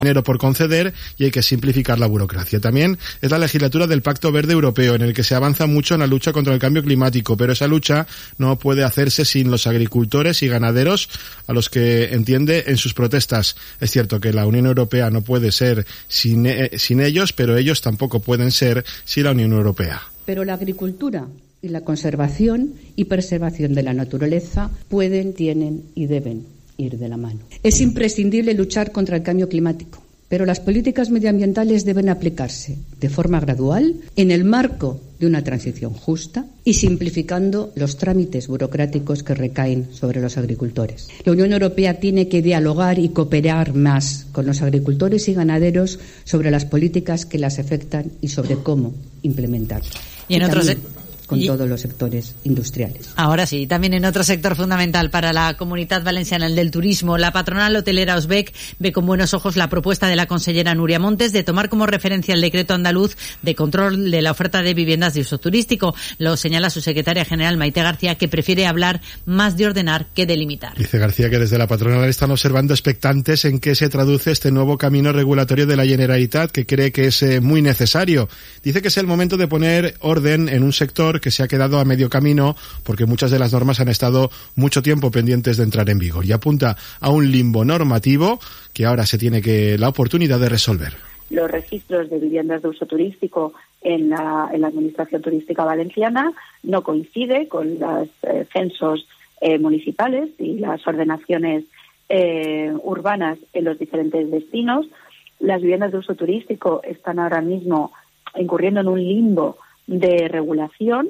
dinero por conceder y hay que simplificar la burocracia. También es la legislatura del Pacto Verde Europeo, en el que se avanza mucho en la lucha contra el cambio climático, pero esa lucha no puede hacerse sin los agricultores y ganaderos, a los que entiende en sus protestas. Es cierto que la Unión Europea no puede ser sin ellos, pero ellos tampoco pueden ser sin la Unión Europea. Pero la agricultura y la conservación y preservación de la naturaleza pueden, tienen y deben ir de la mano. Es imprescindible luchar contra el cambio climático, pero las políticas medioambientales deben aplicarse de forma gradual en el marco de una transición justa y simplificando los trámites burocráticos que recaen sobre los agricultores. La Unión Europea tiene que dialogar y cooperar más con los agricultores y ganaderos sobre las políticas que las afectan y sobre cómo implementarlas. Y en otros con todos los sectores industriales. Ahora sí, también en otro sector fundamental para la Comunitat Valenciana, el del turismo, la patronal hotelera Osbec ve con buenos ojos la propuesta de la consellera Núria Montes de tomar como referencia el decreto andaluz de control de la oferta de viviendas de uso turístico. Lo señala su secretaria general Maite García, que prefiere hablar más de ordenar que de limitar. Dice García que desde la patronal están observando expectantes en qué se traduce este nuevo camino regulatorio de la Generalitat, que cree que es muy necesario. Dice que es el momento de poner orden en un sector que se ha quedado a medio camino porque muchas de las normas han estado mucho tiempo pendientes de entrar en vigor, y apunta a un limbo normativo que ahora se tiene la oportunidad de resolver. Los registros de viviendas de uso turístico en la Administración Turística Valenciana no coincide con los censos municipales y las ordenaciones urbanas en los diferentes destinos. Las viviendas de uso turístico están ahora mismo incurriendo en un limbo de regulación.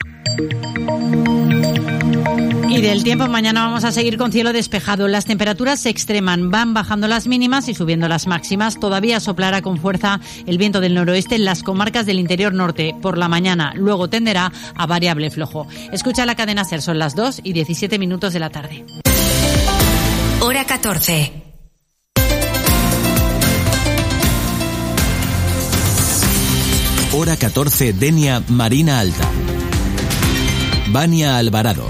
Y del tiempo, mañana vamos a seguir con cielo despejado. Las temperaturas se extreman, van bajando las mínimas y subiendo las máximas. Todavía soplará con fuerza el viento del noroeste en las comarcas del interior norte por la mañana. Luego tenderá a variable flojo. Escucha la cadena SER, son las 2:17 de la tarde. Hora 14. Hora 14, Denia, Marina Alta. Vania Alvarado.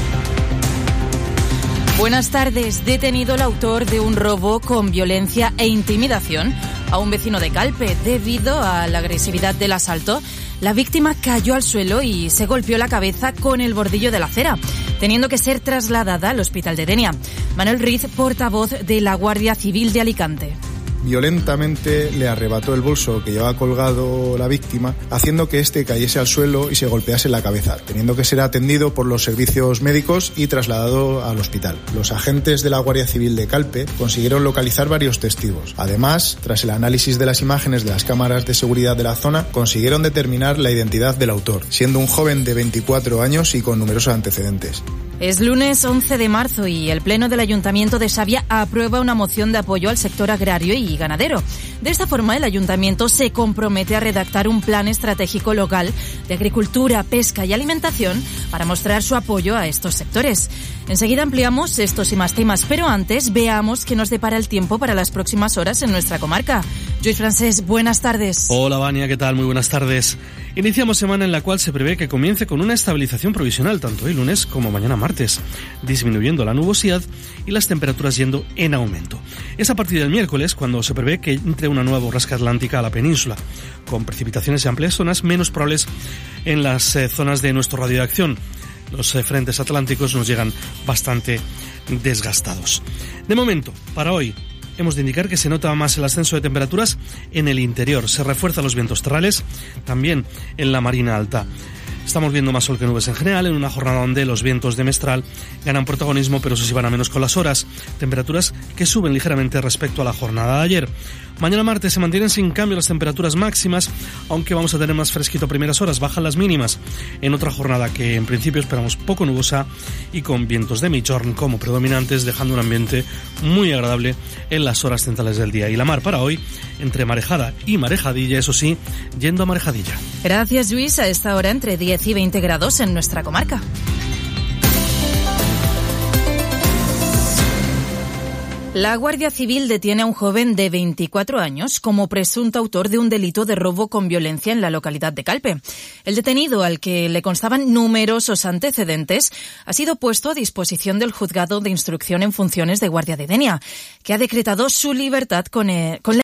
Buenas tardes. Detenido el autor de un robo con violencia e intimidación a un vecino de Calpe. Debido a la agresividad del asalto, la víctima cayó al suelo y se golpeó la cabeza con el bordillo de la acera, teniendo que ser trasladada al hospital de Denia. Manuel Riz, portavoz de la Guardia Civil de Alicante. Violentamente le arrebató el bolso que llevaba colgado la víctima, haciendo que éste cayese al suelo y se golpease la cabeza, teniendo que ser atendido por los servicios médicos y trasladado al hospital. Los agentes de la Guardia Civil de Calpe consiguieron localizar varios testigos. Además, tras el análisis de las imágenes de las cámaras de seguridad de la zona, consiguieron determinar la identidad del autor, siendo un joven de 24 años y con numerosos antecedentes. Es lunes 11 de marzo y el Pleno del Ayuntamiento de Xàbia aprueba una moción de apoyo al sector agrario y ganadero. De esta forma, el Ayuntamiento se compromete a redactar un plan estratégico local de agricultura, pesca y alimentación para mostrar su apoyo a estos sectores. Enseguida ampliamos estos y más temas, pero antes veamos qué nos depara el tiempo para las próximas horas en nuestra comarca. Lluís Francés, buenas tardes. Hola, Vania, ¿qué tal? Muy buenas tardes. Iniciamos semana en la cual se prevé que comience con una estabilización provisional, tanto hoy lunes como mañana martes, disminuyendo la nubosidad y las temperaturas yendo en aumento. Es a partir del miércoles cuando se prevé que entre una nueva borrasca atlántica a la península, con precipitaciones en amplias zonas menos probables en las zonas de nuestro radio de acción. Los frentes atlánticos nos llegan bastante desgastados. De momento, para hoy, hemos de indicar que se nota más el ascenso de temperaturas en el interior. Se refuerzan los vientos terrales, también en la Marina Alta. Estamos viendo más sol que nubes en general, en una jornada donde los vientos de Mestral ganan protagonismo, pero eso sí van a menos con las horas. Temperaturas que suben ligeramente respecto a la jornada de ayer. Mañana martes se mantienen sin cambio las temperaturas máximas, aunque vamos a tener más fresquito a primeras horas, bajan las mínimas. En otra jornada que en principio esperamos poco nubosa y con vientos de Migjorn como predominantes, dejando un ambiente muy agradable en las horas centrales del día. Y la mar para hoy, entre marejada y marejadilla, eso sí, yendo a marejadilla. Gracias, Luis. A esta hora entre 10 y 20 grados en nuestra comarca. La Guardia Civil detiene a un joven de 24 años como presunto autor de un delito de robo con violencia en la localidad de Calpe. El detenido, al que le constaban numerosos antecedentes, ha sido puesto a disposición del Juzgado de Instrucción en Funciones de Guardia de Denia, que ha decretado su libertad con la